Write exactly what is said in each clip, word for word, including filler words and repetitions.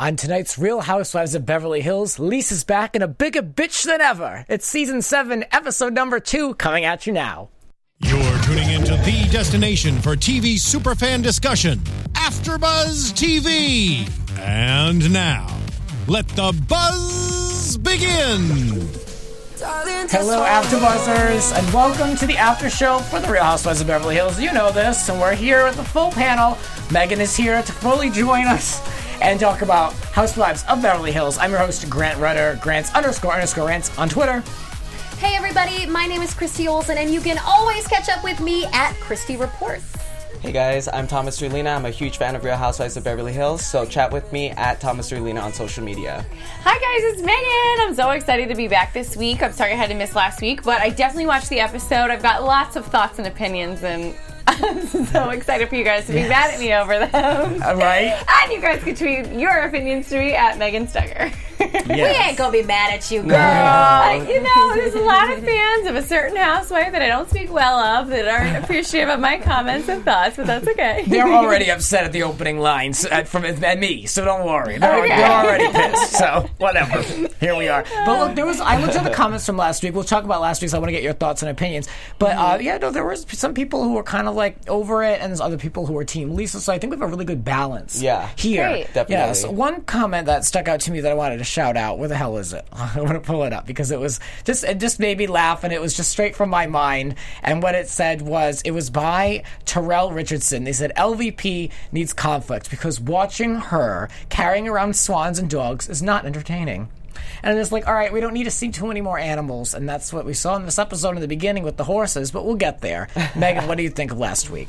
On tonight's Real Housewives of Beverly Hills, Lisa's back and a bigger bitch than ever. It's season seven, episode number two, coming at you now. You're tuning into the destination for T V superfan discussion, AfterBuzz T V. And now, let the buzz begin. Hello, AfterBuzzers, and welcome to the after show for the Real Housewives of Beverly Hills. You know this, and we're here with the full panel. Megan is here to fully join us and talk about Housewives of Beverly Hills. I'm your host, Grant Rudder, Grant's underscore underscore rants on Twitter. Hey everybody, my name is Christy Olsen, and you can always catch up with me at Christy Reports. Hey guys, I'm Thomas Rulina. I'm a huge fan of Real Housewives of Beverly Hills, so chat with me at Thomas Rulina on social media. Hi guys, it's Megan. I'm so excited to be back this week. I'm sorry I had to miss last week, but I definitely watched the episode. I've got lots of thoughts and opinions, and I'm so excited for you guys to be yes. mad at me over them. All right. And you guys can tweet your opinions to me at Megan Stugger. Yes. We ain't gonna be mad at you, girl. No. I, you know, there's a lot of fans of a certain housewife that I don't speak well of that aren't appreciative of my comments and thoughts, but that's okay. They're already upset at the opening lines at, from at me, so don't worry. They're, okay. they're already pissed, so whatever. Here we are. But look, there was I looked at the comments from last week. We'll talk about last week, so I want to get your thoughts and opinions. But uh, yeah, no, there was some people who were kind of like over it, and there's other people who were Team Lisa. So I think we have a really good balance. Yeah, here, Great. Definitely. Yeah. So one comment that stuck out to me that I wanted to shout out. Where the hell is it? I want to pull it up because it was just it just made me laugh, and it was just straight from my mind. And what it said was it was by Terrell Richardson. They said L V P needs conflict because watching her carrying around swans and dogs is not entertaining. And it's like, all right, we don't need to see too many more animals, and that's what we saw in this episode in the beginning with the horses, but we'll get there. Megan, what do you think of last week?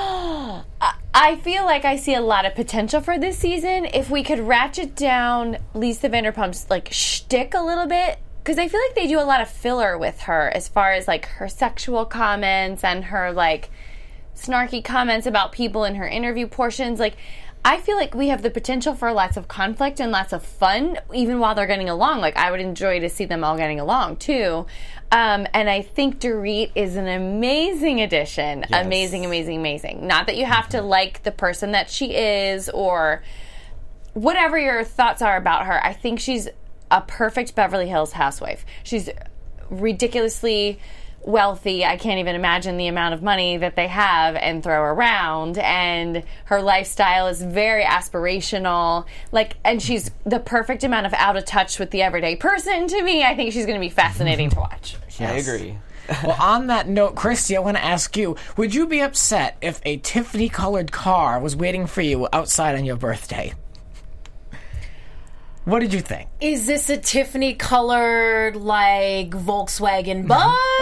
I feel like I see a lot of potential for this season if we could ratchet down Lisa Vanderpump's like shtick a little bit, because I feel like they do a lot of filler with her as far as like her sexual comments and her like snarky comments about people in her interview portions. Like, I feel like we have the potential for lots of conflict and lots of fun, even while they're getting along. Like, I would enjoy to see them all getting along, too. Um, and I think Dorit is an amazing addition. Yes. Amazing, amazing, amazing. Not that you have to like the person that she is or whatever your thoughts are about her. I think she's a perfect Beverly Hills housewife. She's ridiculously wealthy. I can't even imagine the amount of money that they have and throw around, and her lifestyle is very aspirational, like, and she's the perfect amount of out of touch with the everyday person. To me, I think she's going to be fascinating to watch. Yes. I agree. Well, on that note, Christy, I want to ask you, would you be upset if a Tiffany colored car was waiting for you outside on your birthday? What did you think? Is this a Tiffany colored, like, Volkswagen bug?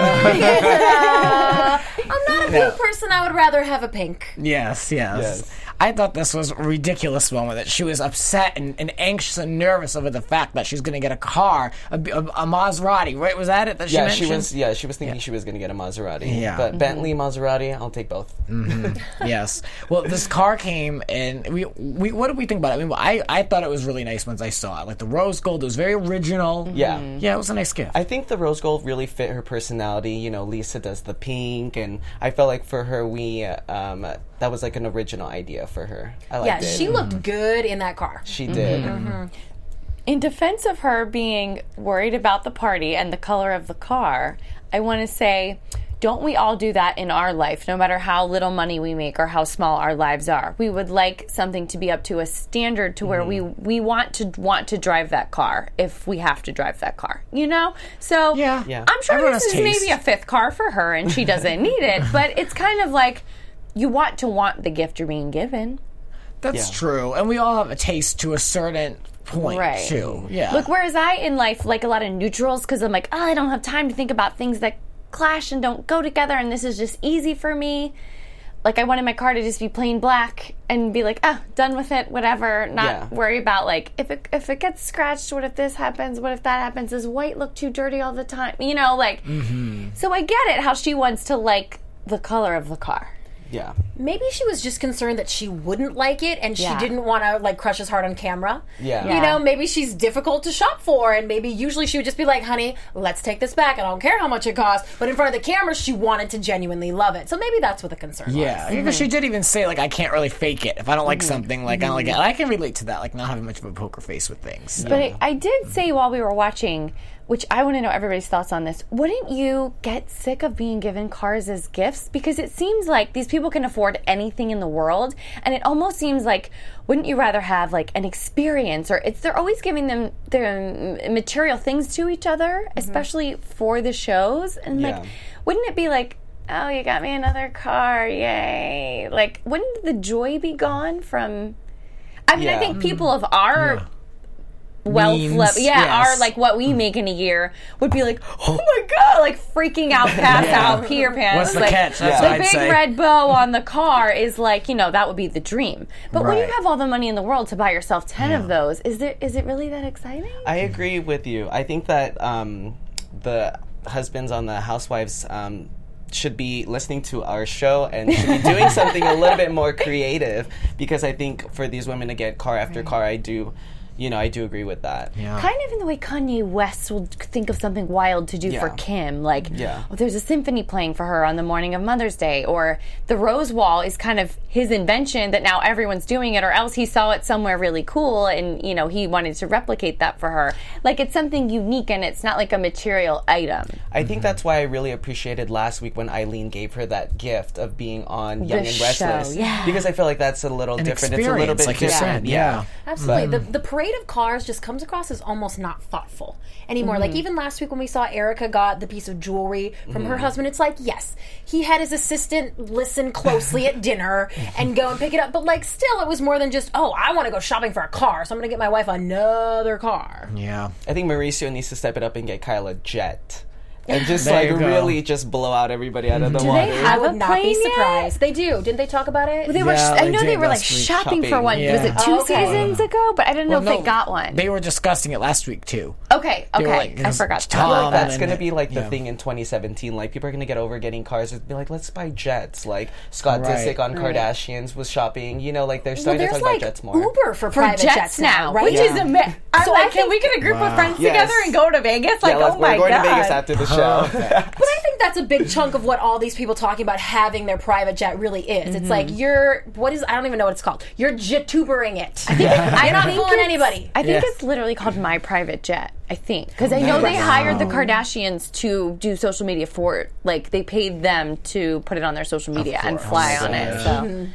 uh, I'm not a pink No. person. I would rather have a pink. Yes, yes, Yes. I thought this was a ridiculous moment that she was upset and, and anxious and nervous over the fact that she's going to get a car, a, a, a Maserati, right? Was that it that she yeah, mentioned? she was. Yeah, she was thinking Yeah. she was going to get a Maserati. Yeah. But Mm-hmm. Bentley, Maserati, I'll take both. Mm-hmm. Yes. Well, this car came, and we, we what did we think about it? I mean, I, I thought it was really nice once I saw it. Like the rose gold, it was very original. Yeah. Yeah, it was a nice gift. I think the rose gold really fit her personality. You know, Lisa does the pink, and I felt like for her, we uh, um, that was like an original idea for her. I liked Yeah, it. she looked good in that car. She did. Mm-hmm. In defense of her being worried about the party and the color of the car, I want to say, don't we all do that in our life, no matter how little money we make or how small our lives are? We would like something to be up to a standard to where mm-hmm. we we want to want to drive that car if we have to drive that car, you know? So Yeah. Yeah. I'm sure Everyone this has is taste. maybe a fifth car for her and she doesn't need it, but it's kind of like you want to want the gift you're being given. That's Yeah. true. And we all have a taste to a certain point, Right. too. Yeah. Look, whereas I in life like a lot of neutrals because I'm like, oh, I don't have time to think about things that clash and don't go together, and this is just easy for me. Like, I wanted my car to just be plain black and be like, oh, done with it, whatever. Not Yeah. worry about, like, if it if it gets scratched, what if this happens? What if that happens? Does white look too dirty all the time? You know, like, Mm-hmm. so I get it how she wants to like the color of the car. Yeah. maybe she was just concerned that she wouldn't like it, and Yeah. she didn't want to like crush his heart on camera. Yeah. You Yeah. know, maybe she's difficult to shop for, and maybe usually she would just be like, honey, let's take this back. I don't care how much it costs. But in front of the camera, she wanted to genuinely love it. So maybe that's what the concern Yeah, was. because she did even say, like, I can't really fake it. If I don't like something, like, I don't like it. And I can relate to that, like, not having much of a poker face with things. But I, I did say while we were watching, which I want to know everybody's thoughts on this, wouldn't you get sick of being given cars as gifts? Because it seems like these people can afford anything in the world, and it almost seems like, wouldn't you rather have like an experience, or it's they're always giving them their m- material things to each other, especially for the shows, and Yeah. like, wouldn't it be like, oh, you got me another car, yay? Like, wouldn't the joy be gone from... I mean, I Yeah. think people of our... wealth Means, level, yeah, yes. our like what we make in a year would be like, oh my god, like freaking out, pass out, Peter Pan. What's the like, catch? That's the what I'd big say. red bow on the car is like, you know, that would be the dream. But when you Right. have all the money in the world to buy yourself ten of those, is there is it really that exciting? I agree with you. I think that um, the husbands on the Housewives um, should be listening to our show and should be doing something a little bit more creative, because I think for these women to get car after car, I do, you know, I do agree with that. Yeah. Kind of in the way Kanye West will think of something wild to do for Yeah. Kim. Like, Yeah. oh, there's a symphony playing for her on the morning of Mother's Day. Or the Rose Wall is kind of his invention that now everyone's doing it, or else he saw it somewhere really cool and, you know, he wanted to replicate that for her. Like, it's something unique and it's not like a material item. I think that's why I really appreciated last week when Eileen gave her that gift of being on Young and show, Restless. yeah. Because I feel like that's a little An different. It's a little experience, bit like you different. said, yeah. Absolutely. The, the parade of cars just comes across as almost not thoughtful anymore. Like, even last week when we saw Erica got the piece of jewelry from her husband, it's like, yes, he had his assistant listen closely at dinner and go and pick it up. But, like, still, it was more than just, oh, I want to go shopping for a car, so I'm going to get my wife another car. Yeah. I think Mauricio needs to step it up and get Kyle a jet. And just There like you go. really just blow out everybody out of the Do water. they I have would a not plane be yet? surprised. They do. Didn't they talk about it? They were. Yeah, I they know they did were like last week. shopping for Shopping. one. Yeah. Was it two Oh, okay. seasons ago? But I didn't know Well, if no, they got one. They were discussing it last week, too. Okay, They were okay. like, I forgot. Tom That. Like, that's and going to it- be like the yeah. thing in twenty seventeen. Like, people are going to get over getting cars and be like, let's buy jets. Like, Scott Right. Disick on Kardashians was shopping. You know, like, they're Well, starting there's to talk like about jets more. Uber for, For private jets, jets, now, right? which Yeah. is amazing. I'm So like, I can we think- get a group Wow. of friends Yes. together and go to Vegas? Like, yeah, let's, oh my we're going god! to Vegas after the show. But I think that's a big chunk of what all these people talking about having their private jet really is. It's like you're what is I don't even know what it's called. You're jitubering it. I think you're not think fooling it's- anybody. I think Yeah. it's literally called My Private Jet. I think because I know they hired the Kardashians to do social media for it. Like they paid them to put it on their social media and course. fly Oh on my it. God. So Mm-hmm.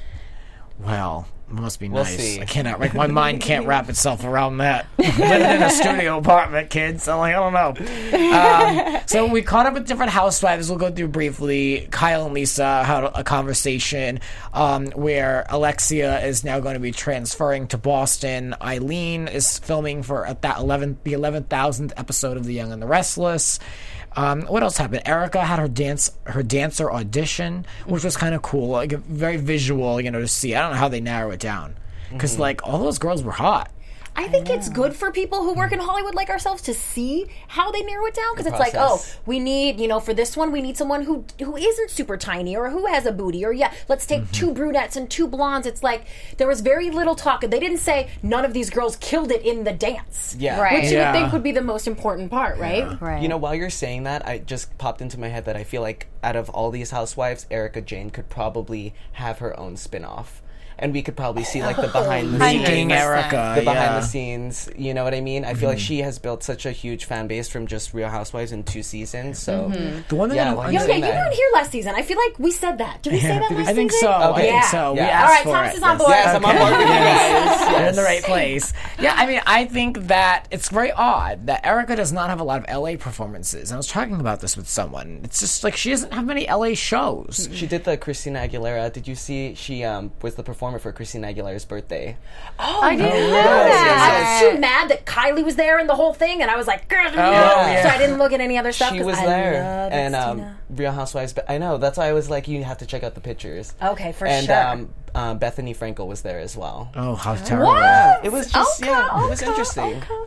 Well, it must be We'll nice. see. I cannot, like, my mind can't wrap itself around that. Living in a studio apartment, kids. I'm like, I don't know. Um, so we caught up with different housewives. We'll go through briefly. Kyle and Lisa had a conversation um, where Alexia is now going to be transferring to Boston. Eileen is filming for at that eleventh, the eleven thousandth episode of The Young and the Restless. Um, what else happened? Erica had her dance, her dancer audition, which was kind of cool, like very visual, you know, to see. I don't know how they narrow it down because, like, all those girls were hot. I think it's good for people who work in Hollywood like ourselves to see how they narrow it down because The it's like, oh, process. we need, you know, for this one we need someone who who isn't super tiny or who has a booty or yeah, let's take Mm-hmm. two brunettes and two blondes. It's like there was very little talk. They didn't say none of these girls killed it in the dance. Yeah. Right. Which you Yeah. would think would be the most important part, right? right. You know, while you're saying that, I just popped into my head that I feel like out of all these housewives, Erica Jane could probably have her own spin-off. And we could probably see like the behind the Making Making scenes. Erica, The behind yeah. the scenes, you know what I mean? I feel like she has built such a huge fan base from just Real Housewives in two seasons. So The one thing Yeah, I don't well, Yo, yeah, saying you that. weren't here last season. I feel like we said that. Did we say that Did we- last I think season? so. I Okay. think Yeah. so. We Yeah. asked All right, for Thomas it. is on board. yes, I'm on board with you guys. You're in the right place. Yeah, I mean, I think that it's very odd that Erica does not have a lot of L A performances. I was talking about this with someone. It's just like she doesn't have many L A shows. She did the Christina Aguilera. Did you see? She um, was the performer for Christina Aguilera's birthday. Oh, I didn't know yes, that. I was too mad that Kylie was there in the whole thing, and I was like, "Girl, no." yeah. So I didn't look at any other stuff. She 'cause was I there, love and Christina. um, Real Housewives. But I know that's why I was like, you have to check out the pictures. Okay, for and, sure. um, um, Bethany Frankel was there as well. Oh, how terrible. What? It was just Okay, yeah, it was okay, interesting. okay.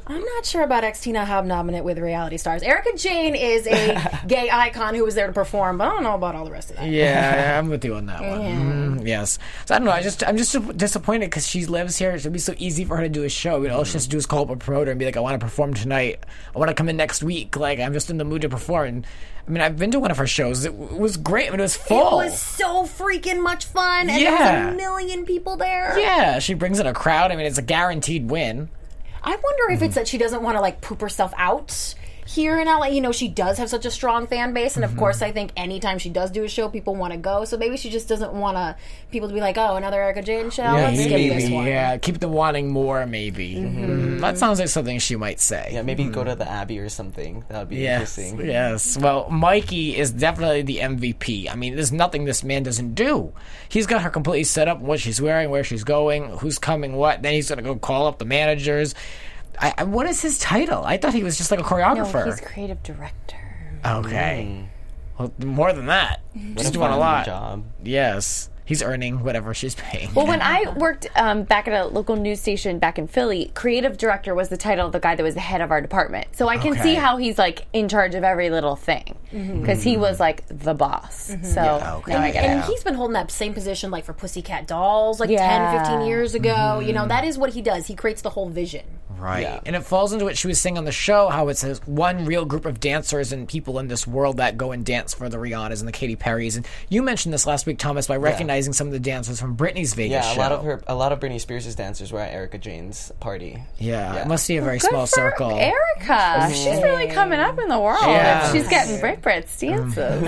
I'm not sure about X Tina hobnobbing it with reality stars. Erica Jane is a gay icon who was there to perform, but I don't know about all the rest of that. Yeah, I'm with you on that one. Yeah. Mm, yes. So I don't know. I just I'm just disappointed because she lives here. It'd be so easy for her to do a show. You know, all she has to do is call up a promoter and be like, "I want to perform tonight. I want to come in next week. Like, I'm just in the mood to perform." And, I mean, I've been to one of her shows. It w- was great. I mean, it was full. It was so freaking much fun, and Yeah. there was a million people there. Yeah, she brings in a crowd. I mean, it's a guaranteed win. I wonder if it's that she doesn't want to like poop herself out here in L A. You know, she does have such a strong fan base, and of course, I think anytime she does do a show, people want to go. So maybe she just doesn't want to people to be like, "Oh, another Erica Jane show. Let's skip maybe, this one." Yeah, keep them wanting more, maybe. Mm, that sounds like something she might say. Yeah, maybe go to the Abbey or something. That would be Yes, interesting. yes. Well, Mikey is definitely the M V P. I mean, there's nothing this man doesn't do. He's got her completely set up, what she's wearing, where she's going, who's coming, what. Then he's going to go call up the managers. I, I, what is his title? I thought he was just like a No, choreographer. he's creative director. Okay. Well, more than that. What He's a doing a fun lot. job. Yes. He's earning whatever she's paying. Well, when I worked um, back at a local news station back in Philly, creative director was the title of the guy that was the head of our department. So I can Okay. see how he's like in charge of every little thing because he was like the boss. So Yeah, okay. now I And, get and it. he's been holding that same position like for Pussycat Dolls like Yeah. ten, fifteen years ago. You know, that is what he does. He creates the whole vision. Right. Yeah. And it falls into what she was saying on the show, how it's this one real group of dancers and people in this world that go and dance for the Rihannas and the Katy Perrys. And you mentioned this last week, Thomas, by recognizing some of the dancers from Britney's Vegas Yeah, a show. lot of her, a lot of Britney Spears' dancers were at Erica Jane's party. Yeah, Yeah. it must be a very Good small for circle. Erica. She's really coming up in the world. Yeah. If she's getting Brit Brit's dances.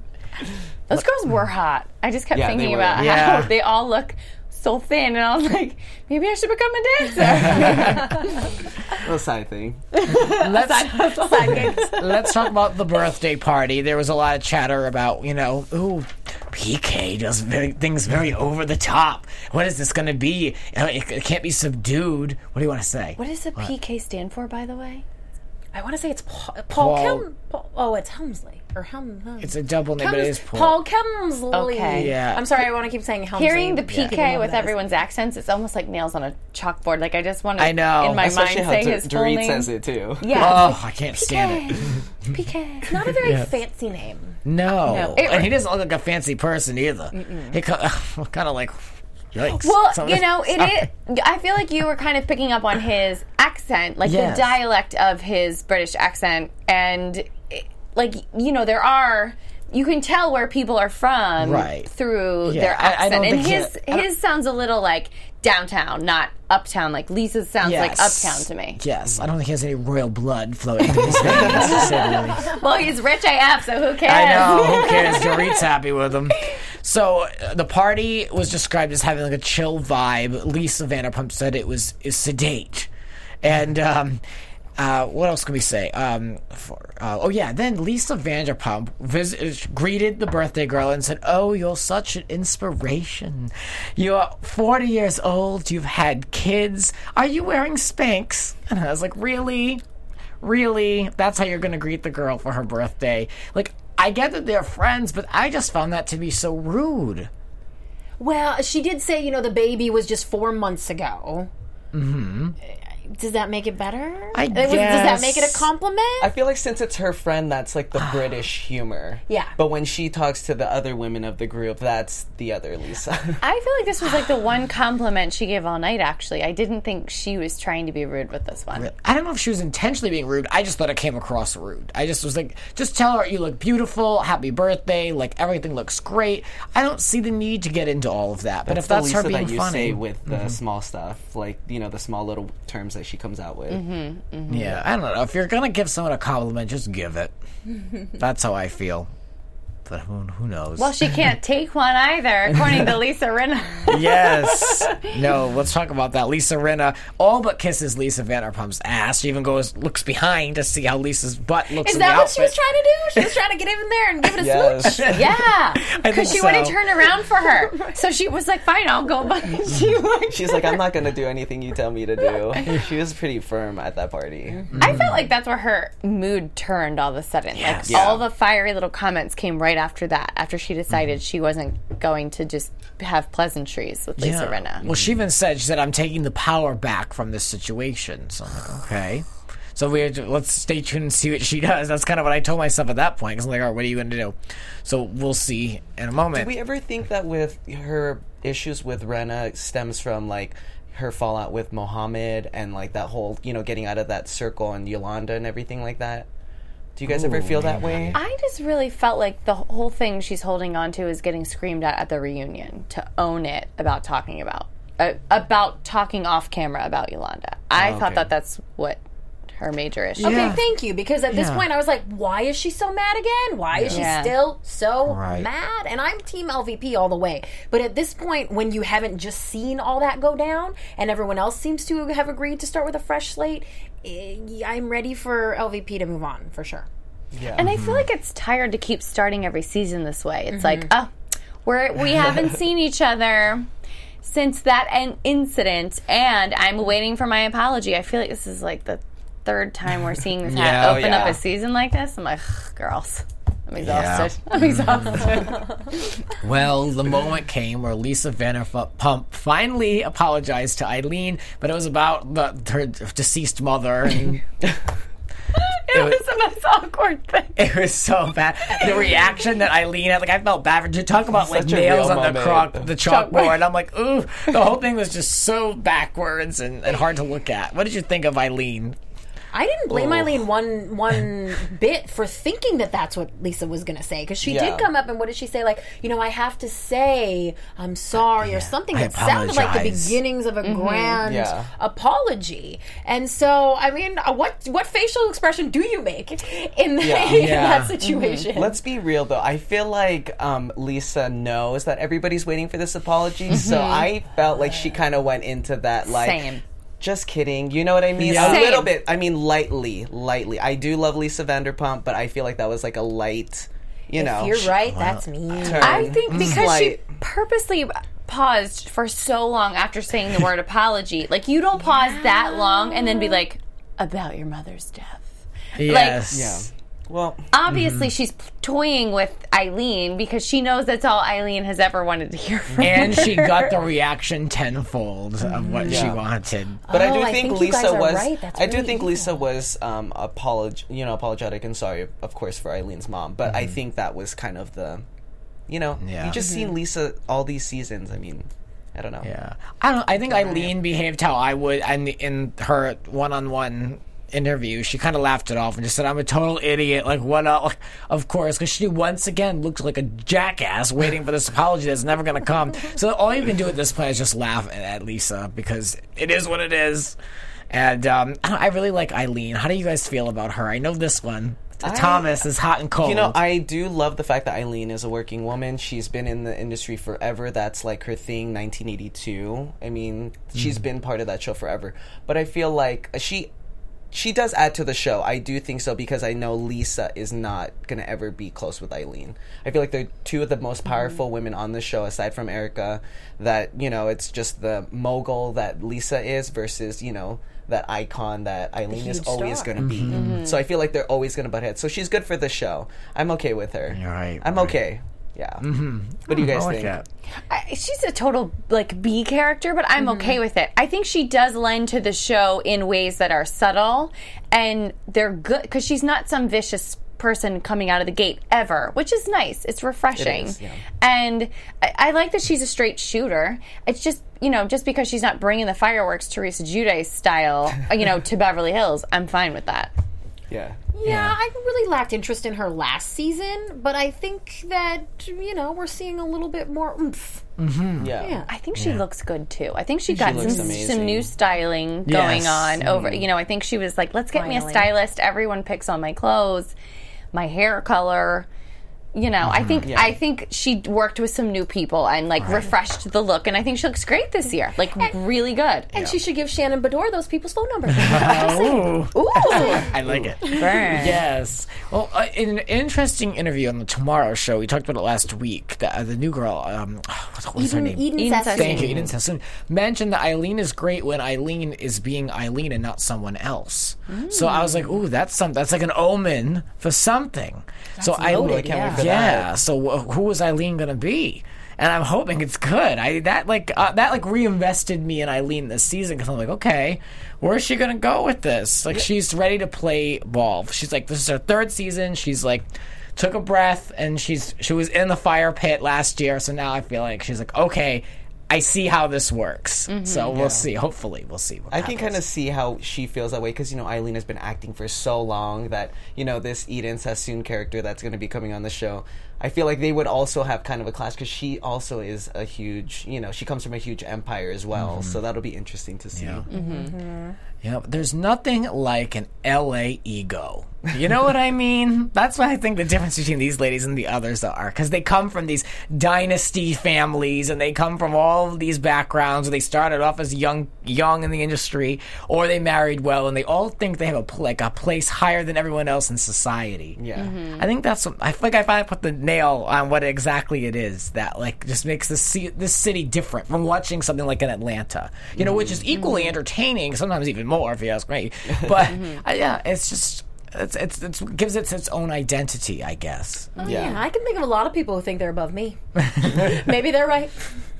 Those girls were hot. I just kept Yeah, they thinking were. about Yeah. how they all look so thin, and I was like, maybe I should become a dancer. Little side thing. Let's, let's talk about the birthday party. There was a lot of chatter about, you know, ooh, P K does very, things very over the top. What is this going to be? Uh, It, it can't be subdued. What do you want to say? What does the P K stand for, by the way? I want to say it's Paul. Paul, Paul- Kem, Paul oh, it's Helmsley or Helm. Helm. It's a double name, but it is Paul. Paul Kemsley. Okay. Yeah. I'm sorry. I want to keep saying Helmsley. Hearing the People P know K who with that is. everyone's accents, it's almost like nails on a chalkboard. Like, I just want to, I know. in my Especially mind, how say D- his full Dorit name. says it too. Yeah. Oh, I can't stand it. P K. It's not a very Yes. fancy name. No. No. And he doesn't look like a fancy person either. He kind of like, yikes. Well, Some- you know, it is. I feel like you were kind of picking up on his accent, like Yes. the dialect of his British accent, and it- like you know, there are. You can tell where people are from Right. through Yeah, their I- I accent, don't and think his he- I don't- his sounds a little like downtown, not uptown. Like Lisa's sounds like Yes. uptown to me. Yes, I don't think he has any royal blood flowing through his veins. to say the least. Well, he's rich A F, so who cares? I know. Who cares? Dorit's happy with him. So uh, the party was described as having like a chill vibe. Lisa Vanderpump said it was is sedate, and um, uh, what else can we say? Um, for, uh, oh yeah, then Lisa Vanderpump vis- greeted the birthday girl and said, "Oh, you're such an inspiration. You're forty years old. You've had kids. Are you wearing Spanx?" And I was like, "Really?" Really? That's how you're going to greet the girl for her birthday? Like, I get that they're friends, but I just found that to be so rude. Well, she did say, you know, the baby was just four months ago. Mm-hmm. Does that make it better? I It was- Does that make it guess. a compliment? I feel like since it's her friend, that's like the British humor. Yeah. But when she talks to the other women of the group, that's the other Lisa. I feel like this was like the one compliment she gave all night, actually. I didn't think she was trying to be rude with this one. I don't know if she was intentionally being rude. I just thought it came across rude. I just was like, just tell her you look beautiful, happy birthday, like everything looks great. I don't see the need to get into all of that. But That's if that's the her Lisa being that you funny, say with the small stuff, like you know the small little terms that she comes out with. yeah, I don't know. If you're gonna give someone a compliment, just give it. That's how I feel. But who, who knows? Well, she can't take one either, according to Lisa Rinna. Yes. No, let's talk about that. Lisa Rinna all but kisses Lisa Vanderpump's ass. She even goes, looks behind to see how Lisa's butt looks Is in that the what she was outfit. trying to do? She was trying to get in there and give it a Yes. smooch? Yeah, think because she so. wouldn't turn around for her. So she was like, fine, I'll go. But she like, She's like, I'm not gonna do anything you tell me to do. She was pretty firm at that party. I felt like that's where her mood turned all of a sudden. Yes. Like Yeah. all the fiery little comments came right after that, after she decided mm-hmm. she wasn't going to just have pleasantries with Lisa Yeah. Rinna. Well, she even said, she said, I'm taking the power back from this situation. So I'm like, okay. So we have to, let's stay tuned and see what she does. That's kind of what I told myself at that point. Because I'm like, all right, what are you going to do? So we'll see in a moment. Do we ever think that with her issues with Rinna stems from, like, her fallout with Mohammed and, like, that whole, you know, getting out of that circle and Yolanda and everything like that? Do you guys Ooh, ever feel that way? I just really felt like the whole thing she's holding on to is getting screamed at at the reunion to own it about talking about, uh, about talking off camera about Yolanda. I oh, okay. thought that that's what her major issue. Okay, yeah. thank you. Because at this yeah. point, I was like, why is she so mad again? Why is yeah. she still so right. mad? And I'm Team L V P all the way. But at this point, when you haven't just seen all that go down, and everyone else seems to have agreed to start with a fresh slate, I'm ready for L V P to move on, for sure. Yeah. And I feel like it's tired to keep starting every season this way. It's mm-hmm. like, oh, we're, we haven't seen each other since that en- incident, and I'm waiting for my apology. I feel like this is like the third time we're seeing this yeah, open oh, yeah. up a season like this. I'm like, girls, I'm exhausted. Yeah. I'm exhausted. Well, the moment came where Lisa Vanderpump finally apologized to Eileen, but it was about the, her deceased mother. And it, it was the most awkward thing. It was so bad. The reaction that Eileen had, like, I felt bad for her. Talk about, like, Such a nails real on the, croc, the chalkboard. Chalkboard. I'm like, ooh. The whole thing was just so backwards and, and hard to look at. What did you think of Eileen? I didn't blame Oh. Eileen one one bit for thinking that that's what Lisa was going to say, because she Yeah. did come up and what did she say? Like, you know, I have to say I'm sorry, Yeah. or something I that sounded like the apologize. beginnings of a grand Yeah. apology. And so, I mean, uh, what what facial expression do you make in, Yeah. in Yeah. that situation? Let's be real, though. I feel like um, Lisa knows that everybody's waiting for this apology, so I felt like she kind of went into that, like, Same. just kidding. You know what I mean? Yeah. A Same. little bit. I mean, lightly, lightly. I do love Lisa Vanderpump, but I feel like that was like a light, you know. If you're right, that's me. turn. I think because she Slight. purposely paused for so long after saying the word apology. Like, you don't pause that long and then be like, about your mother's death. Yes. Yeah. Well, Obviously, she's toying with Eileen because she knows that's all Eileen has ever wanted to hear from And her. she got the reaction tenfold of what she Yeah. wanted. but I Oh, do I think, think you Lisa guys are was. right. That's I do really think evil. Lisa was um, apolog- you know, apologetic and sorry, of course, for Eileen's mom. But I think that was kind of the, you know, Yeah. you just seen Lisa all these seasons. I mean, I don't know. Yeah, I don't. I think Eileen behaved how I would, and in her one-on-one interview, she kind of laughed it off and just said, "I'm a total idiot." Like, what? Else? Like, of course, because she once again looked like a jackass waiting for this apology that's never going to come. So all you can do at this point is just laugh at, at Lisa because it is what it is. And um, I, don't, I really like Eileen. How do you guys feel about her? I know this one. I- Thomas is hot and cold. You know, I do love the fact that Eileen is a working woman. She's been in the industry forever. That's like her thing, nineteen eighty-two. I mean, she's been part of that show forever. But I feel like she she does add to the show. I do think so because I know Lisa is not going to ever be close with Eileen. I feel like they're two of the most powerful mm-hmm. women on the show, aside from Erica, that, you know, it's just the mogul that Lisa is versus, you know, that icon that Eileen is huge always star. going to be. Mm-hmm. So I feel like they're always going to butt heads. So she's good for the show. I'm okay with her. You're right, I'm right. okay. Yeah. Mm-hmm. What do you guys I like think? that. I, she's a total like B character, but I'm okay with it. I think she does lend to the show in ways that are subtle and they're good because she's not some vicious person coming out of the gate ever, which is nice. It's refreshing. It is, yeah. And I, I like that she's a straight shooter. It's just, you know, just because she's not bringing the fireworks Teresa Giudice style, you know, to Beverly Hills, I'm fine with that. Yeah. Yeah, I really lacked interest in her last season, but I think that, you know, we're seeing a little bit more oomph. Mm-hmm. Yeah. Yeah. I think she looks good too. I think she got looks some amazing. some new styling going Yes. on over. You know, I think she was like, "Let's get me a Finally. stylist. Everyone picks on my clothes, my hair color." You know, I think Yeah. I think she worked with some new people and like refreshed the look, and I think she looks great this year. Like really good. And she should give Shannon Bedore those people's phone numbers. Ooh. Ooh, I like it. burn. Yes. Well, uh, in an interesting interview on the Tomorrow Show, we talked about it last week. The, uh, the new girl, um, what was her Eden, name? Eden, Eden Sassoon. Sassoon. Thank you, Eden Sassoon. Mentioned that Eileen is great when Eileen is being Eileen and not someone else. So I was like, ooh, that's some, that's like an omen for something. so I, loaded, I can't yeah. wait for yeah. that. So wh- who is Eileen gonna be? And I'm hoping it's good. I that like uh, that like reinvested me in Eileen this season because I'm like, okay, where is she gonna go with this? Like, she's ready to play ball. She's like, this is her third season. She's like, took a breath, and she's she was in the fire pit last year. So now I feel like she's like, okay, I see how this works. Mm-hmm. So we'll see. Hopefully, we'll see. What I can happens. kind of see how she feels that way because, you know, Eileen has been acting for so long that, you know, this Eden Sassoon character that's going to be coming on the show, I feel like they would also have kind of a clash because she also is a huge, you know, she comes from a huge empire as well. Mm-hmm. So that'll be interesting to see. Yeah. Mm-hmm. Yeah, but there's nothing like an L A ego. You know what I mean? That's what I think the difference between these ladies and the others are. Because they come from these dynasty families, and they come from all of these backgrounds. They started off as young young in the industry, or they married well, and they all think they have a, pl- like a place higher than everyone else in society. Yeah. I think that's what, I feel like I finally put the nail on what exactly it is that like just makes this ci- this city different from watching something like an Atlanta, you know, which is equally entertaining, sometimes even more if you ask me. But uh, yeah, it's just it's it's it's gives it its own identity, I guess. Oh, Yeah. yeah. I can think of a lot of people who think they're above me. Maybe they're right.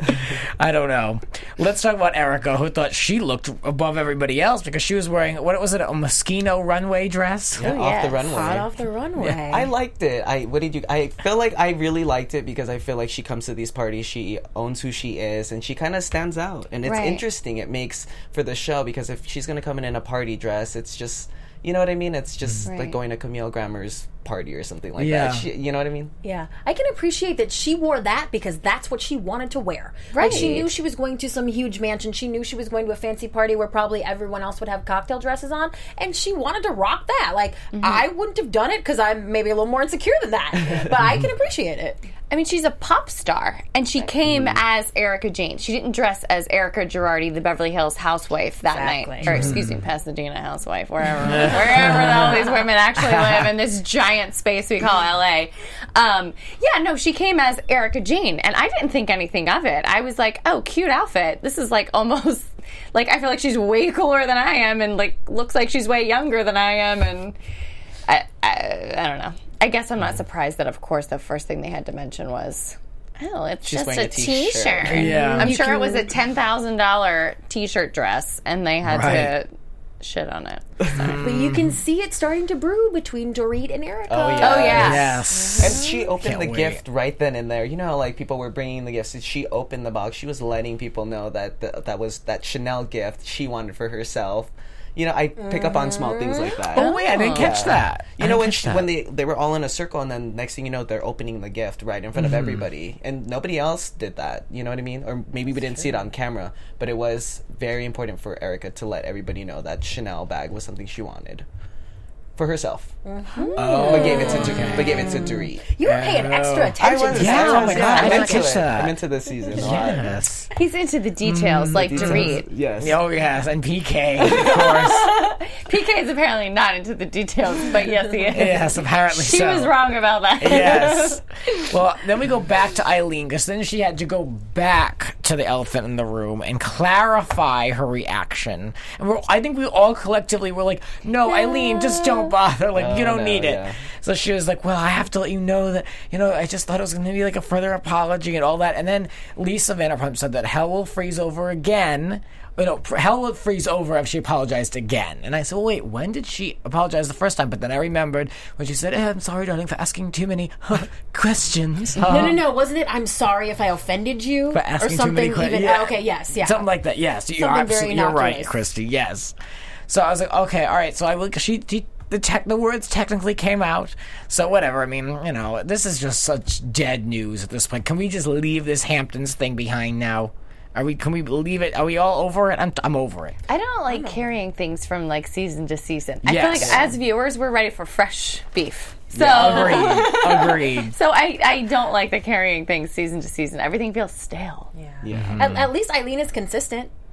I don't know. Let's talk about Erica, who thought she looked above everybody else because she was wearing, what was it, a Moschino runway dress? Yeah, off yes. the runway. Hot off the runway. I liked it. I what did you? I feel like I really liked it because I feel like she comes to these parties, she owns who she is, and she kind of stands out. And it's Right. interesting. It makes for the show because if she's going to come in in a party dress, it's just, you know what I mean. It's just Right. like going to Camille Grammer's party or something like Yeah. that. She, you know what I mean? Yeah, I can appreciate that she wore that because that's what she wanted to wear. Like, she Right. knew she was going to some huge mansion. She knew she was going to a fancy party where probably everyone else would have cocktail dresses on, and she wanted to rock that. Like, I wouldn't have done it because I'm maybe a little more insecure than that, but I can appreciate it. I mean, she's a pop star, and she came as Erica Jane. She didn't dress as Erica Girardi, the Beverly Hills housewife, that Exactly. night. Or, excuse me, Pasadena housewife, wherever wherever all these women actually live in this giant space we call L A. Um, yeah, no, she came as Erica Jane, and I didn't think anything of it. I was like, oh, cute outfit. This is like almost, like, I feel like she's way cooler than I am, and, like, looks like she's way younger than I am, and I, I, I don't know. I guess I'm not surprised that, of course, the first thing they had to mention was, oh, it's She's just wearing a a t-shirt. t-shirt. Yeah. I'm You sure can- it was a ten thousand dollars t-shirt dress, and they had Right. to shit on it. But you can see it starting to brew between Dorit and Erica. Oh, yeah. Oh, yeah. Yes. And she opened Can't the wait. gift right then and there. You know how, like, people were bringing the gifts. She opened the box. She was letting people know that the, that was that Chanel gift she wanted for herself. You know, I pick up on small things like that. Oh, wait, I didn't catch Yeah. that. You I know, didn't when catch she, that. when they they were all in a circle, and then next thing you know, they're opening the gift right in front Mm-hmm. of everybody, and nobody else did that. You know what I mean? Or maybe we didn't see it on camera, but it was very important for Erica to let everybody know that Chanel bag was something she wanted for herself, Oh, but gave it to Dorit- but gave it to Dorit. You were paying extra attention I was, to Yeah, I oh was, my yeah, God, I I'm didn't into catch it. that. I'm into this season. a lot. Yes. He's into the details, like Details. Dorit. Yes. Oh, yes. And P K, of course. P K is apparently not into the details, but yes, he is. Yes, apparently She so. was wrong about that. Yes. Well, then we go back to Eileen because then she had to go back to the elephant in the room and clarify her reaction. And we're, I think we all collectively were like, "No, Eileen, just don't bother. Like, you No, don't no, need it." yeah. So she was like, "Well, I have to let you know that you know I just thought it was going to be like a further apology and all that." And then Lisa Vanderpump said that hell will freeze over again. You know, hell would freeze over if she apologized again. And I said, well, wait, when did she apologize the first time? But then I remembered when she said, eh, I'm sorry, darling, for asking too many questions. No, no, no. Wasn't it? I'm sorry if I offended you, For asking or too something. many que- even yeah. okay, yes, yeah, Something like that, yes. You're, Something very absolutely, you're right, innocuous. Christy, yes. So I was like, okay, all right. So I will, she, she the tech, the words technically came out. So whatever. I mean, you know, this is just such dead news at this point. Can we just leave this Hamptons thing behind now? Are we? Can we leave it? Are we all over it? I'm, I'm over it. I don't like carrying things from like season to season. I Yes. feel like as viewers, we're ready for fresh beef. So, Agreed. Agreed. so I, I don't like the carrying things season to season. Everything feels stale. yeah. Yeah. At, at least Eileen is consistent.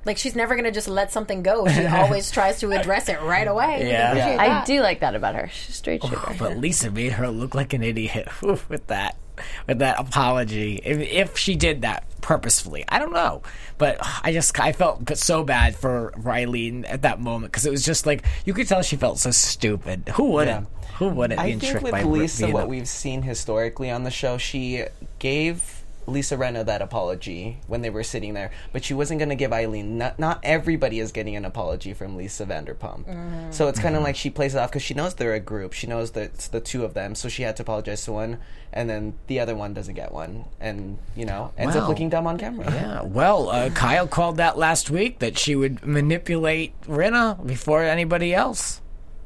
Like, she's never going to just let something go. She always tries to address it right away. Yeah. I, appreciate I that. do like that about her. She's a straight shooter. But Lisa made her look like an idiot with that, with that apology. If, if she did that purposefully, I don't know. But I just I felt so bad for Eileen at that moment because it was just like you could tell she felt so stupid. Who wouldn't? Yeah. Who wouldn't? I being think tricked with by Lisa, being what a- we've seen historically on the show, she gave Lisa Rinna that apology when they were sitting there, but she wasn't going to give Eileen. Not, not everybody is getting an apology from Lisa Vanderpump. Mm-hmm. So it's kind of Mm-hmm. like she plays it off because she knows they're a group. She knows that it's the two of them, so she had to apologize to one, and then the other one doesn't get one, and, you know, ends Wow. up looking dumb on camera. Yeah, well, uh, Kyle called that last week that she would manipulate Rinna before anybody else.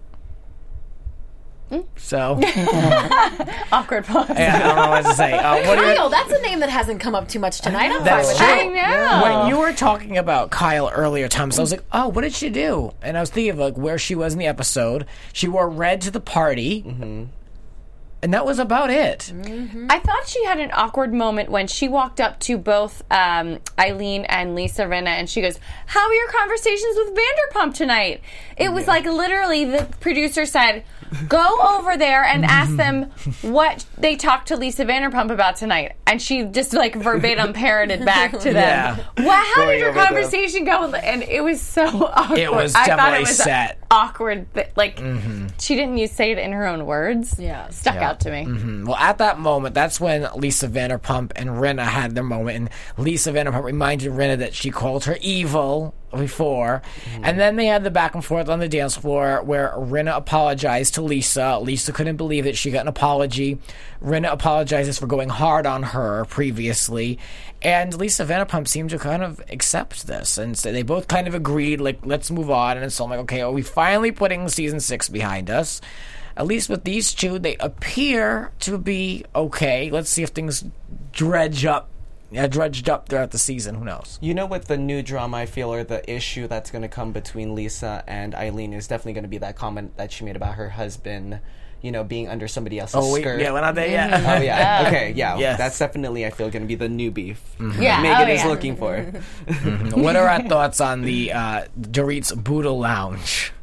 So, yeah, Awkward pause. I don't know what to say. Uh, what do you- Kyle, that's a name that hasn't come up too much tonight. I'm fine That's with true. that. I know. When you were talking about Kyle earlier, Thomas, I was like, oh, what did she do? And I was thinking of like where she was in the episode. She wore red to the party, Mm-hmm. and that was about it. I thought she had an awkward moment when she walked up to both um, Eileen and Lisa Rinna, and she goes, "How are your conversations with Vanderpump tonight?" It was like literally the producer said, "Go over there and ask them what they talked to Lisa Vanderpump about tonight," and she just like verbatim parroted back to them. Yeah. Well, how Going did your over them. conversation go? And it was so awkward. It was I thought definitely it was set. awkward. That, like she didn't use say it in her own words. Yeah. stuck Yeah. out to me. Well, at that moment, that's when Lisa Vanderpump and Rinna had their moment, and Lisa Vanderpump reminded Rinna that she called her evil before, and then they had the back and forth on the dance floor where Rinna apologized to Lisa. Lisa couldn't believe it. She got an apology. Rinna apologizes for going hard on her previously, and Lisa Vanderpump seemed to kind of accept this, and so they both kind of agreed, like, let's move on. And so I'm like, okay, are we finally putting season six behind us? At least with these two, they appear to be okay. Let's see if things dredge up, uh, dredged up throughout the season. Who knows? You know, with the new drama, I feel, or the issue that's going to come between Lisa and Eileen is definitely going to be that comment that she made about her husband, you know, being under somebody else's Oh, wait, skirt. yeah, we're not there yet. Oh, yeah. Okay, yeah. Yes. That's definitely, I feel, going to be the new beef Yeah, Megan oh, is yeah. looking for. What are our thoughts on the uh, Dorit's Buddha Lounge?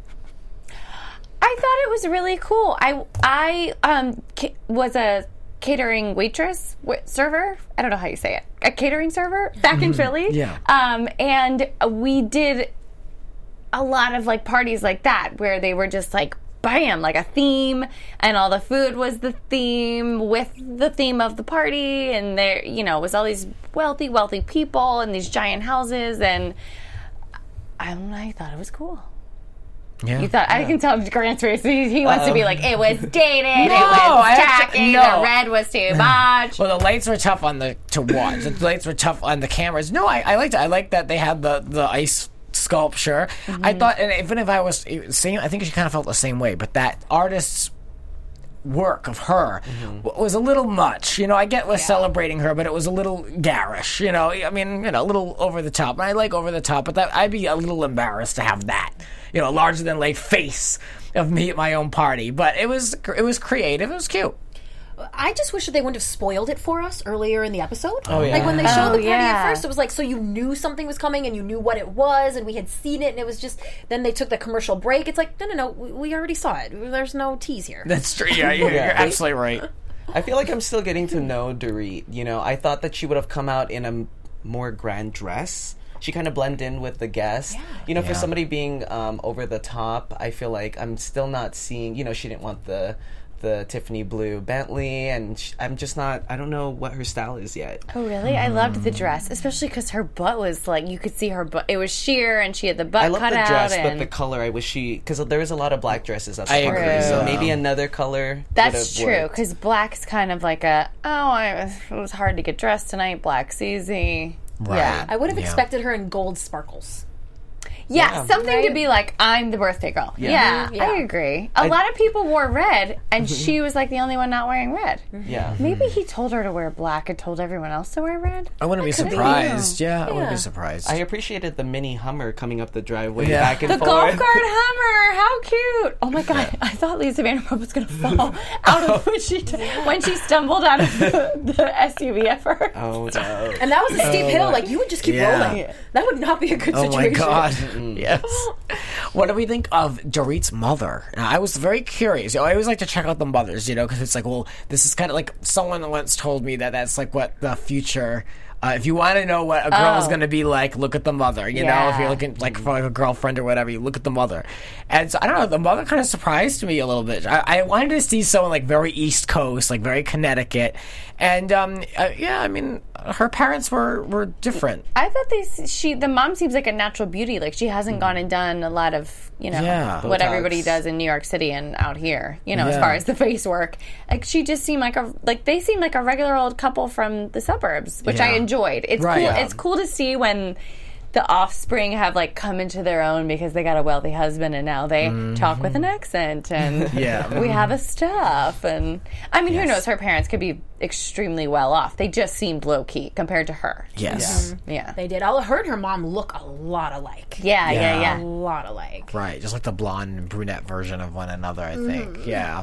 I thought it was really cool. I I um ca- was a catering waitress, w- server. I don't know how you say it. A catering server back in Philly. Yeah. Um, and we did a lot of like parties like that where they were just like bam, like a theme, and all the food was the theme with the theme of the party, and there, you know, it was all these wealthy, wealthy people in these giant houses, and I don't know, I thought it was cool. Yeah. You thought I can tell Grant's face. He, he wants to be like, it was dated, it No, was I have to- tacky, no. the red was too much. Well, the lights were tough on the to watch. The lights were tough on the cameras. No, I, I liked it. I liked that they had the, the ice sculpture. I thought, and even if I was seeing, I think she kind of felt the same way. But that artist's work of her w- was a little much. You know, I get we're celebrating her, but it was a little garish. You know, I mean, you know, a little over the top. And I like over the top, but that I'd be a little embarrassed to have that. You know, larger than life face of me at my own party. But it was it was creative. It was cute. I just wish that they wouldn't have spoiled it for us earlier in the episode. Oh, yeah. Like when they showed Oh, the party yeah. at first, it was like, so you knew something was coming and you knew what it was and we had seen it and it was just, then they took the commercial break. It's like, no, no, no, we, we already saw it. There's no tease here. That's true. Yeah, you're, you're absolutely right. I feel like I'm still getting to know Dorit. You know, I thought that she would have come out in a m- more grand dress. She kind of blended in with the guests. You know, for Yeah. somebody being um, over the top, I feel like I'm still not seeing, you know, she didn't want the the Tiffany blue Bentley, and sh- I'm just not, I don't know what her style is yet. Oh, really? I loved the dress, especially because her butt was like, you could see her butt. It was sheer, and she had the butt I love cut the out. dress, but and the color, I wish she, because there was a lot of black dresses at the I party, agree. so Yeah. maybe another color That's would've true, worked. because black's kind of like a, oh, I, it was hard to get dressed tonight. Black's easy. Right. Yeah. I would have Yeah. expected her in gold sparkles. Yeah, Yeah. something to Right? be like, I'm the birthday girl. Yeah, Yeah. Yeah. I agree. A lot of people wore red, and she was like the only one not wearing red. Yeah. Maybe he told her to wear black and told everyone else to wear red. I wouldn't be could be. surprised. Yeah, I wouldn't Yeah. be surprised. I appreciated the mini Hummer coming up the driveway Yeah. back and The forth. golf cart Hummer, how cute! Oh my god, I thought Lisa Vanderpump was gonna fall out of when she when she stumbled out of the, the S U V at first. Oh no. And that was a steep hill. Like, you would just keep Yeah. rolling. That would not be a good Oh situation. my god! Yes. What do we think of Dorit's mother? Now, I was very curious. I always like to check out the mothers, you know, because it's like, well, this is kind of like someone once told me that that's like what the future. Uh, if you want to know what a girl is Oh. going to be like, look at the mother. You know, if Yeah. you're looking like for like a girlfriend or whatever, you look at the mother. And so I don't know, the mother kind of surprised me a little bit. I, I wanted to see someone like very East Coast, like very Connecticut, and um, uh, yeah, I mean, her parents were were different. I thought they she the mom seems like a natural beauty. Like she hasn't gone and done a lot of you know Yeah. what Botox. everybody does in New York City and out here. You know, as Yeah. far as the face work, like she just seemed like a like they seemed like a regular old couple from the suburbs, which I Yeah. enjoyed. It's Right. cool. Yeah. It's cool to see when the offspring have like come into their own because they got a wealthy husband and now they talk with an accent and Yeah. we have a stuff and I mean who knows, her parents could be extremely well off. They just seemed low key compared to her. Yes. Yeah. They did. I heard her mom look a lot alike. Yeah, yeah, Yeah. yeah. A lot alike. Right, just like the blonde and brunette version of one another, I think. Yeah.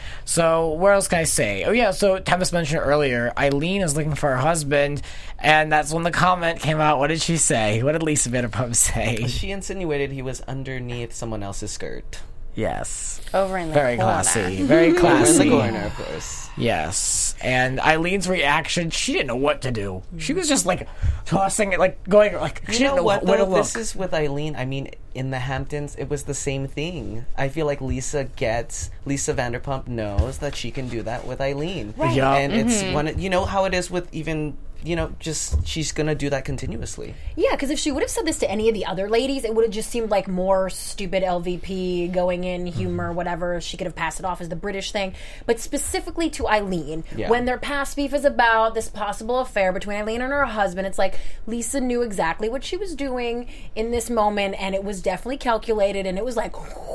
So, what else can I say? Oh, yeah, so Thomas mentioned earlier, Eileen is looking for her husband, and that's when the comment came out. What did she say? What did Lisa Vanderpump say? She insinuated he was underneath someone else's skirt. Yes. Over in the Very corner. classy. Very In the classy. corner, of course. Yes. And Eileen's reaction, she didn't know what to do. She was just like tossing it, like going, like, she You didn't know know what, where to though? look. This is with Eileen. I mean, in the Hamptons, it was the same thing. I feel like Lisa gets, Lisa Vanderpump knows that she can do that with Eileen. Right. Yeah. And it's one, you know how it is with even, you know, just, she's gonna do that continuously. Yeah, because if she would have said this to any of the other ladies, it would have just seemed like more stupid L V P going in humor, whatever. She could have passed it off as the British thing. But specifically to Eileen, Yeah. when their past beef is about this possible affair between Eileen and her husband, it's like Lisa knew exactly what she was doing in this moment, and it was definitely calculated, and it was like.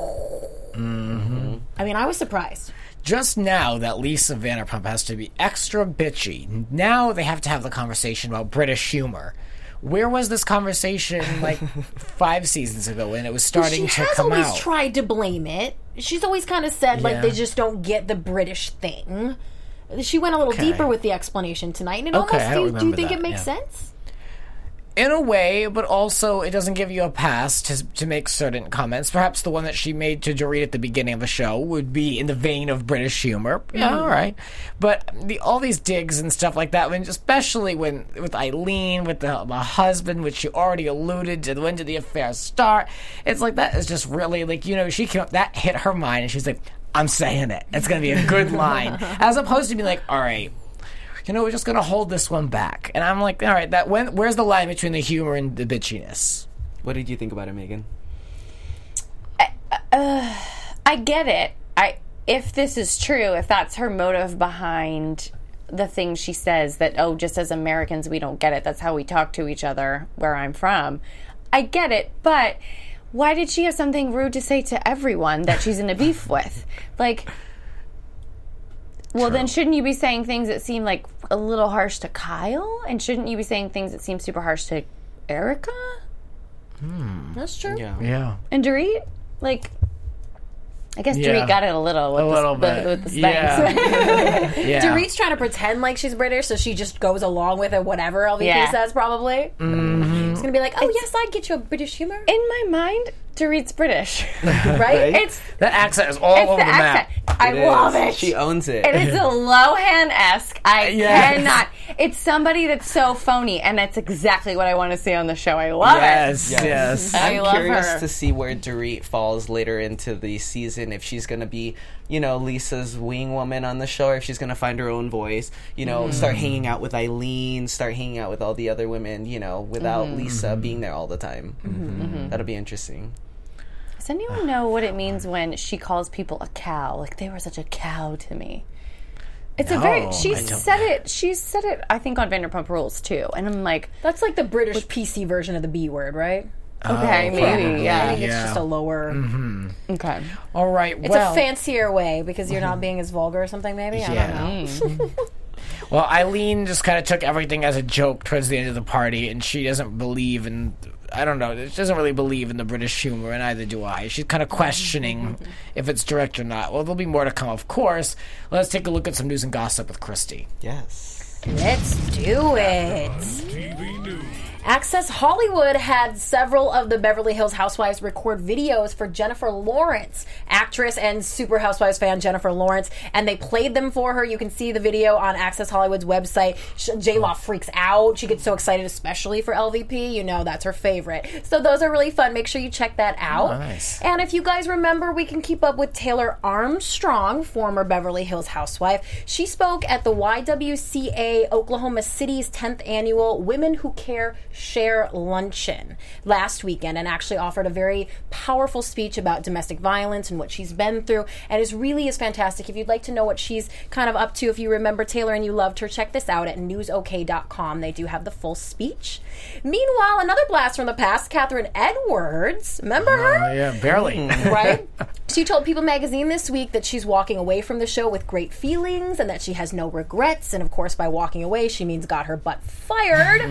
Mm-hmm. I mean, I was surprised. Just now that Lisa Vanderpump has to be extra bitchy. Now they have to have the conversation about British humor. Where was this conversation like five seasons ago when it was starting She to has come always out? tried to blame it. She's always kind of said, Yeah. like, they just don't get the British thing. She went a little Okay. deeper with the explanation tonight, and it Okay, I almost, don't do, you- do you remember think that, it makes yeah. sense? In a way, but also it doesn't give you a pass to to make certain comments. Perhaps the one that she made to Dorit at the beginning of the show would be in the vein of British humor. Yeah, all right. But the all these digs and stuff like that, when especially when with Eileen, with the, the husband, which she already alluded to, when did the affair start? It's like that is just really like, you know, she came up, that hit her mind, and she's like, I'm saying it. It's going to be a good line, as opposed to being like, all right. You know, we're just gonna hold this one back, and I'm like, all right, that when where's the line between the humor and the bitchiness? What did you think about it, Megan? I get it. I if this is true, if that's her motive behind the things she says that, oh, just as Americans we don't get it. That's how we talk to each other where I'm from. I get it, but why did she have something rude to say to everyone that she's in a beef with? Like, well, then shouldn't you be saying things that seem like a little harsh to Kyle? And shouldn't you be saying things that seem super harsh to Erica? That's true. Yeah. Yeah, And Dorit? Like, I guess Yeah. Dorit got it a little with, a the, little the- bit. with the Yeah. Spanx. yeah. Dorit's trying to pretend like she's British, so she just goes along with it, whatever L V P Yeah. says, probably. Mm-hmm. It's going to be like, oh, yes, I'd get you a British humor. In my mind, Dorit's British. right? It's That accent is all it's over the the, map. accent. I It love is. it. She owns it. It is a Lohan-esque. I Yes. cannot. It's somebody that's so phony, and that's exactly what I want to see on the show. I love Yes, Yes. yes. I I'm love curious her. to see where Dorit falls later into the season. If she's going to be, you know, Lisa's wing woman on the show, or if she's going to find her own voice, you know, start hanging out with Eileen, start hanging out with all the other women, you know, without Lisa being there all the time. That'll be interesting. it. Does anyone know what it means when she calls people a cow? Like, they were such a cow to me. It's a No, very. I She's don't. said it. She's said it. I think on Vanderpump Rules too. And I'm like, That's like the British P C version of the B word, right? Okay, maybe, I yeah. think it's Yeah. just a lower. Okay. All right. It's well, a fancier way because you're not being as vulgar or something. Maybe I Yeah. don't know. Well, Eileen just kind of took everything as a joke towards the end of the party, and she doesn't believe in. I don't know. She doesn't really believe in the British humor, and neither do I. She's kind of questioning if it's direct or not. Well, there'll be more to come, of course. Let's take a look at some news and gossip with Christy. Yes. Let's do it. T V News. Access Hollywood had several of the Beverly Hills Housewives record videos for Jennifer Lawrence, actress and Super Housewives fan Jennifer Lawrence, and they played them for her. You can see the video on Access Hollywood's website. J-Law freaks out. She gets so excited, especially for L V P. You know, that's her favorite. So those are really fun. Make sure you check that out. Oh, nice. And if you guys remember, we can keep up with Taylor Armstrong, former Beverly Hills housewife. She spoke at the Y W C A Oklahoma City's tenth annual Women Who Care Share Luncheon last weekend, and actually offered a very powerful speech about domestic violence and what she's been through, and it really is fantastic. If you'd like to know what she's kind of up to, if you remember Taylor and you loved her, check this out at news o k dot com. They do have the full speech. Meanwhile, another blast from the past, Catherine Edwards. Remember her? Oh, yeah, barely. Right? She told People magazine this week that she's walking away from the show with great feelings and that she has no regrets. And of course, by walking away, she means got her butt fired.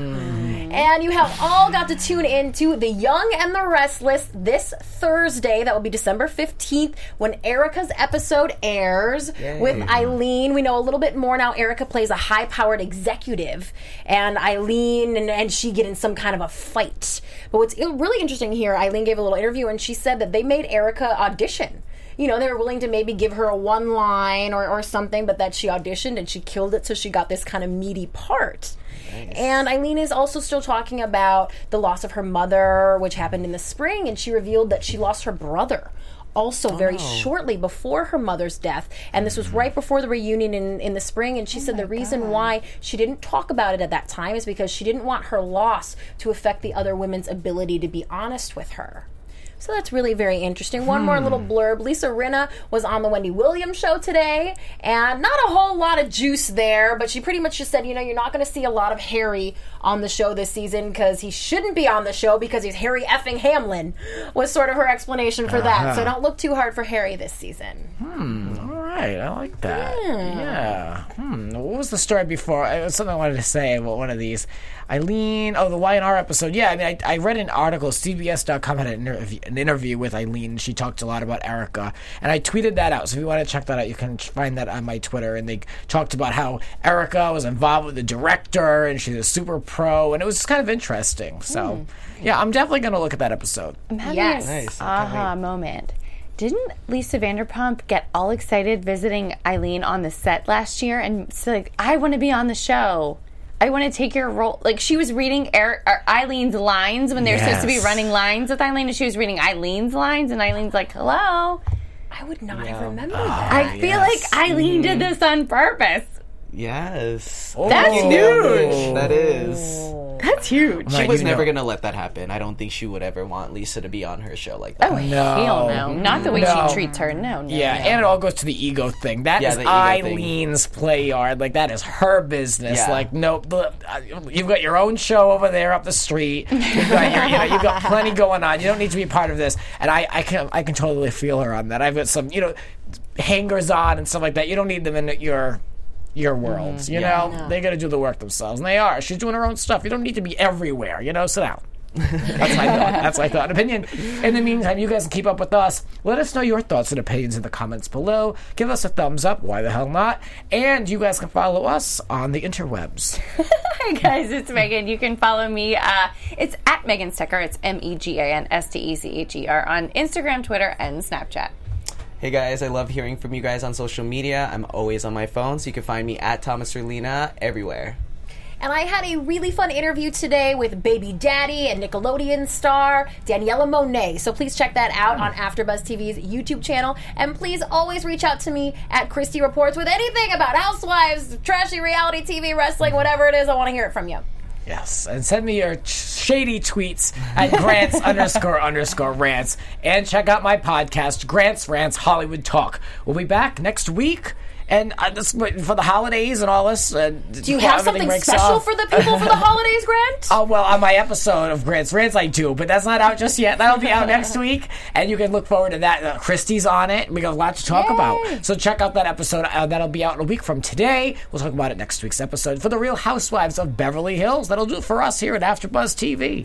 And you have all got to tune in to The Young and the Restless this Thursday. That will be December fifteenth when Erica's episode airs Yay. with Eileen. We know a little bit more now. Erica plays a high-powered executive, and Eileen and, and she get in some kind of a fight. But what's really interesting here, Eileen gave a little interview and she said that they made Erica audition. You know, they were willing to maybe give her a one line or, or something, but that she auditioned and she killed it, so she got this kind of meaty part. Nice. And Eileen is also still talking about the loss of her mother, which happened in the spring, and she revealed that she lost her brother also very Oh. shortly before her mother's death, and this was right before the reunion in, in the spring, and she said the reason why she didn't talk about it at that time is because she didn't want her loss to affect the other women's ability to be honest with her. So that's really very interesting. One more little blurb. Lisa Rinna was on the Wendy Williams show today, and not a whole lot of juice there, but she pretty much just said, you know, you're not going to see a lot of Harry on the show this season because he shouldn't be on the show because he's Harry effing Hamlin, was sort of her explanation for that. So don't look too hard for Harry this season. All right, I like that. Yeah. Hmm. What was the story before? It was something I wanted to say about one of these. Eileen, oh, the Y and R episode. Yeah, I mean, I, I read an article. C B S dot com had an interview, an interview with Eileen. She talked a lot about Erica, and I tweeted that out. So if you want to check that out, you can find that on my Twitter. And they talked about how Erica was involved with the director, and she's a super pro, and it was just kind of interesting. So, yeah, I'm definitely going to look at that episode. I'm having Yes. an Nice. aha moment. Didn't Lisa Vanderpump get all excited visiting Eileen on the set last year and say, like, I want to be on the show. I want to take your role. Like, she was reading Eric, or Eileen's lines when they were supposed to be Yes. running lines with Eileen, and she was reading Eileen's lines, and Eileen's like, hello. I would not Yeah. have remembered that. I feel yes. like Eileen did this on purpose. Yes. That's You nailed huge. it. That is. That's huge. She Right, was you never know. going to let that happen. I don't think she would ever want Lisa to be on her show like that. Oh, No. hell no. Not the way No. she treats her. No, no. Yeah, no. and it all goes to the ego thing. That Yeah, is the ego Eileen's play yard. Like, that is her business. Yeah. Like, no, look, uh, you've got your own show over there up the street. You've got, your, you know, you've got plenty going on. You don't need to be part of this. And I, I can, I can totally feel her on that. I've got some, you know, hangers on and stuff like that. You don't need them in your your worlds. You Yeah. know, they got to do the work themselves, and they are. She's doing her own stuff. You don't need to be everywhere. You know, sit down. That's my thought. That's my thought and opinion. In the meantime, you guys can keep up with us. Let us know your thoughts and opinions in the comments below. Give us a thumbs up. Why the hell not? And you guys can follow us on the interwebs. Hi guys, it's Megan. You can follow me. Uh, it's at Megan Stecher. It's M E G A N S T E C H E R on Instagram, Twitter, and Snapchat. Hey guys, I love hearing from you guys on social media. I'm always on my phone, so you can find me at Thomas Erlina everywhere. And I had a really fun interview today with Baby Daddy and Nickelodeon star Daniela Monet. So please check that out on AfterBuzz T V's YouTube channel. And please always reach out to me at Christy Reports with anything about housewives, trashy reality T V, wrestling, whatever it is. I want to hear it from you. Yes, and send me your ch- shady tweets at Grants underscore underscore rants. And check out my podcast, Grants Rants Hollywood Talk. We'll be back next week. And uh, this, for the holidays and all this. Uh, Do you have something special off. for the people for the holidays, Grant? Oh, well, on my episode of Grant's Rants, I do, but that's not out just yet. That'll be out next week, and you can look forward to that. Uh, Christy's on it. We got a lot to talk Yay. about. So check out that episode. Uh, that'll be out in a week from today. We'll talk about it next week's episode for the Real Housewives of Beverly Hills. That'll do it for us here at AfterBuzz T V.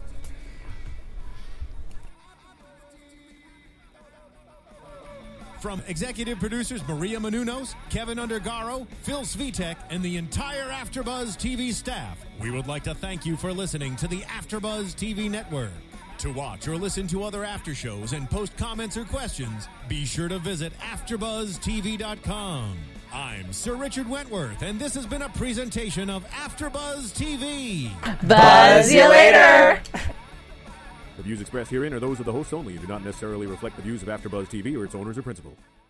From executive producers Maria Menounos, Kevin Undergaro, Phil Svitek, and the entire AfterBuzz T V staff, we would like to thank you for listening to the AfterBuzz T V network. To watch or listen to other after shows and post comments or questions, be sure to visit after buzz T V dot com. I'm Sir Richard Wentworth, and this has been a presentation of AfterBuzz T V. Buzz you later. The views expressed herein are those of the hosts only and do not necessarily reflect the views of AfterBuzz T V or its owners or principals.